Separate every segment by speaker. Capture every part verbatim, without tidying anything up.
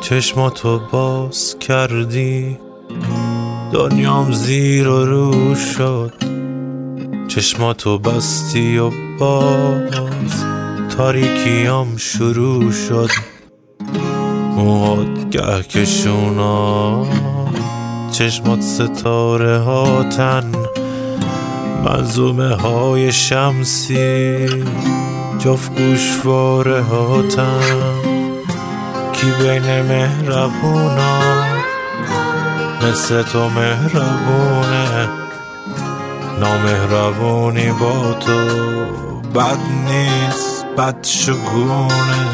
Speaker 1: چشماتو باز کردی دنیام زیر و رو شد، چشماتو بستی و باز تاریکیام شروع شد. موهات گه کشونا، چشمات ستاره هاتن، منظومه های شمسی جفت گوشواره هاتن. کی بین مهربونا مثل تو مهربونه، نامهربونی با تو بد نیست، بد شگونه.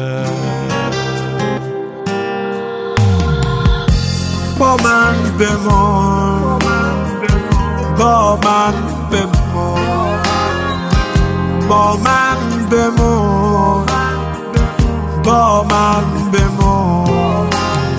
Speaker 1: با من بمان، با من بمان، با من بمان، با من بمان.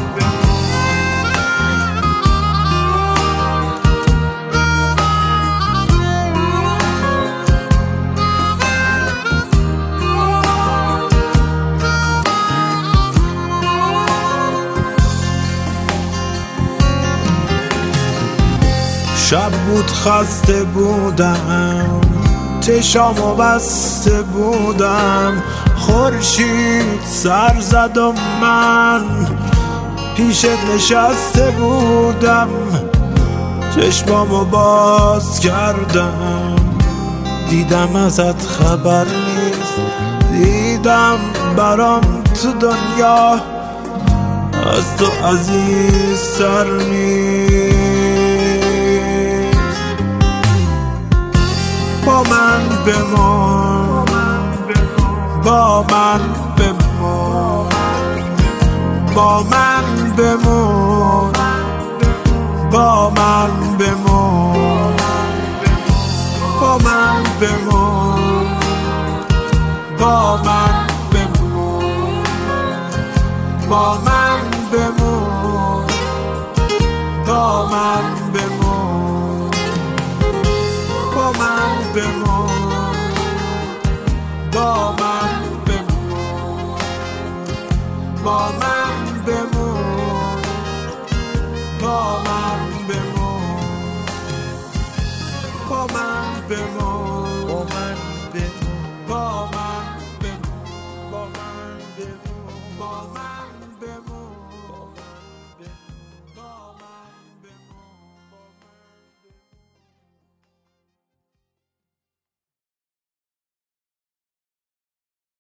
Speaker 1: شب بود خسته بودم، چشامو بسته بودم، خورشید سر زد و من پیشت نشسته بودم. چشمامو باز کردم، دیدم ازت خبر نیست، دیدم برام تو دنیا از تو عزیزتر نیست. با من بمان، با من بمان، با من بمان، با من بمان، با من بمان، با من بمان، با من